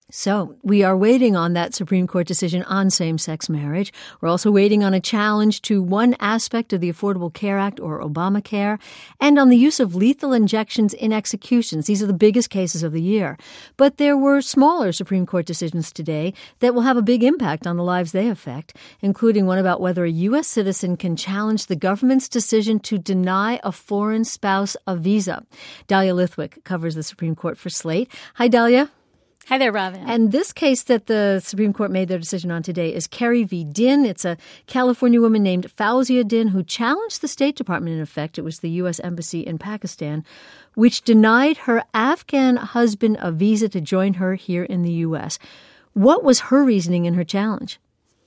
So we are waiting on that Supreme Court decision on same-sex marriage. We're also waiting on a challenge to one aspect of the Affordable Care Act, or Obamacare, and on the use of lethal injections in executions. These are the biggest cases of the year. But there were smaller Supreme Court decisions today that will have a big impact on the lives they affect, including one about whether a U.S. citizen can challenge the government's decision to deny a foreign spouse a visa. Dahlia Lithwick covers the Supreme Court for Slate. Hi, Dahlia. Hi there, Robin. And this case that the Supreme Court made their decision on today is Kerry v. Dinh. It's a California woman named Fauzia Dinh who challenged the State Department, in effect. It was the U.S. Embassy in Pakistan, which denied her Afghan husband a visa to join her here in the U.S. What was her reasoning in her challenge?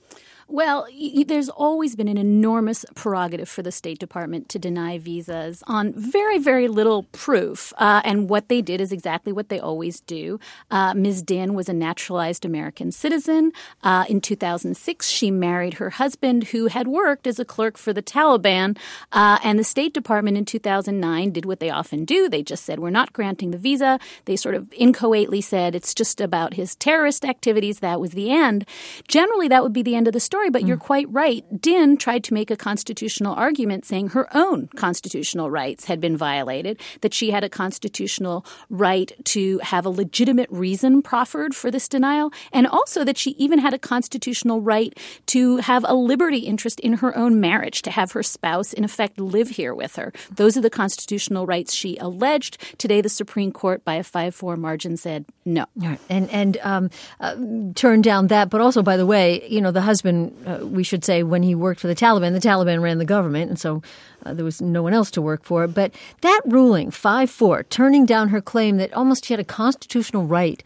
Well, there's always been an enormous prerogative for the State Department to deny visas on very, very little proof. And what they did is exactly what they always do. Ms. Dinh was a naturalized American citizen. In 2006, she married her husband, who had worked as a clerk for the Taliban. And the State Department in 2009 did what they often do. They just said, we're not granting the visa. They sort of inchoately said it's just about his terrorist activities. That was the end. Generally, that would be the end of the story. But you're quite right. Dinh tried to make a constitutional argument saying her own constitutional rights had been violated, that she had a constitutional right to have a legitimate reason proffered for this denial, and also that she even had a constitutional right to have a liberty interest in her own marriage, to have her spouse, in effect, live here with her. Those are the constitutional rights she alleged. Today, the Supreme Court, by a 5-4 margin, said no. Right. And turned down that. But also, by the way, the husband, we should say, when he worked for the Taliban ran the government, and so there was no one else to work for. But that ruling, 5-4, turning down her claim that almost she had a constitutional right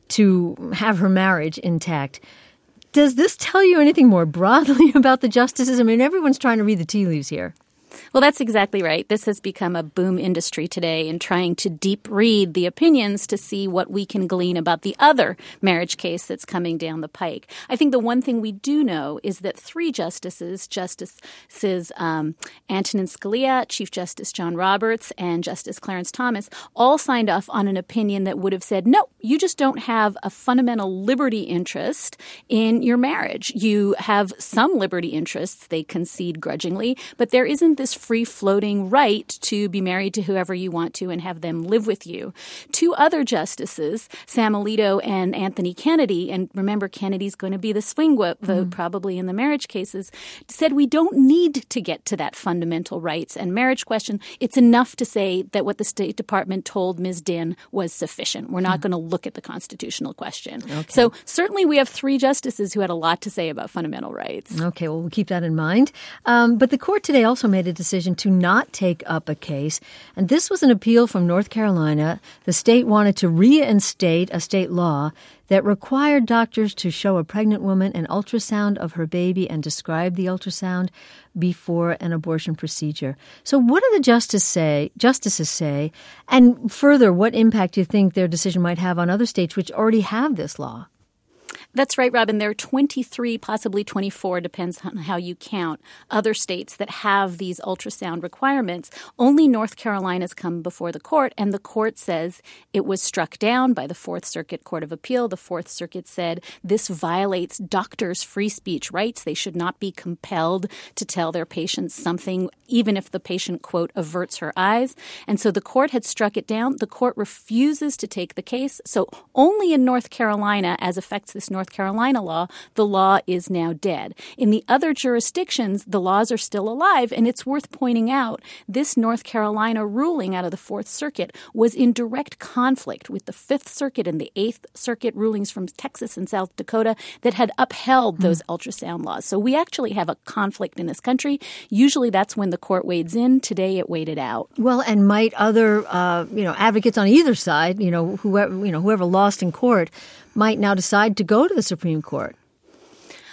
to have her marriage intact, does this tell you anything more broadly about the justices? I mean, everyone's trying to read the tea leaves here. Well, that's exactly right. This has become a boom industry today in trying to deep read the opinions to see what we can glean about the other marriage case that's coming down the pike. I think the one thing we do know is that 3 justices, Justices Antonin Scalia, Chief Justice John Roberts, and Justice Clarence Thomas, all signed off on an opinion that would have said, no, you just don't have a fundamental liberty interest in your marriage. You have some liberty interests, they concede grudgingly, but there isn't this free-floating right to be married to whoever you want to and have them live with you. 2 other justices, Sam Alito and Anthony Kennedy, and remember, Kennedy's going to be the swing vote probably in the marriage cases, said we don't need to get to that fundamental rights and marriage question. It's enough to say that what the State Department told Ms. Dinh was sufficient. We're not going to look at the constitutional question. Okay. So certainly we have 3 justices who had a lot to say about fundamental rights. Okay, well, we'll keep that in mind. But the court today also made a decision to not take up a case. And this was an appeal from North Carolina. The state wanted to reinstate a state law that required doctors to show a pregnant woman an ultrasound of her baby and describe the ultrasound before an abortion procedure. So what do the justices say? And further, what impact do you think their decision might have on other states which already have this law? That's right, Robin. There are 23, possibly 24, depends on how you count, other states that have these ultrasound requirements. Only North Carolina's come before the court, and the court says it was struck down by the Fourth Circuit Court of Appeal. The Fourth Circuit said this violates doctors' free speech rights. They should not be compelled to tell their patients something, even if the patient, quote, averts her eyes. And so the court had struck it down. The court refuses to take the case. So only in North Carolina, as affects this North Carolina law, the law is now dead. In the other jurisdictions, the laws are still alive, and it's worth pointing out this North Carolina ruling out of the Fourth Circuit was in direct conflict with the Fifth Circuit and the Eighth Circuit rulings from Texas and South Dakota that had upheld those ultrasound laws. So we actually have a conflict in this country. Usually that's when the court wades in. Today it waded out. Well, and might other advocates on either side, whoever lost in court, might now decide to go to the Supreme Court?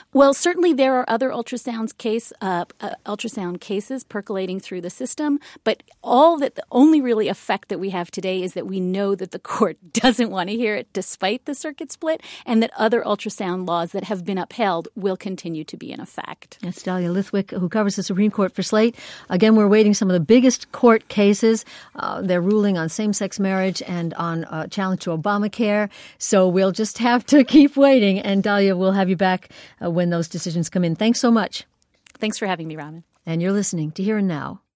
Well, certainly there are other ultrasound cases percolating through the system, but the only really effect that we have today is that we know that the court doesn't want to hear it despite the circuit split, and that other ultrasound laws that have been upheld will continue to be in effect. That's Dahlia Lithwick, who covers the Supreme Court for Slate. Again, we're waiting some of the biggest court cases. They're ruling on same-sex marriage and on a challenge to Obamacare. So we'll just have to keep waiting. And Dahlia, we'll have you back when those decisions come in. Thanks so much. Thanks for having me, Robin. And you're listening to Here and Now.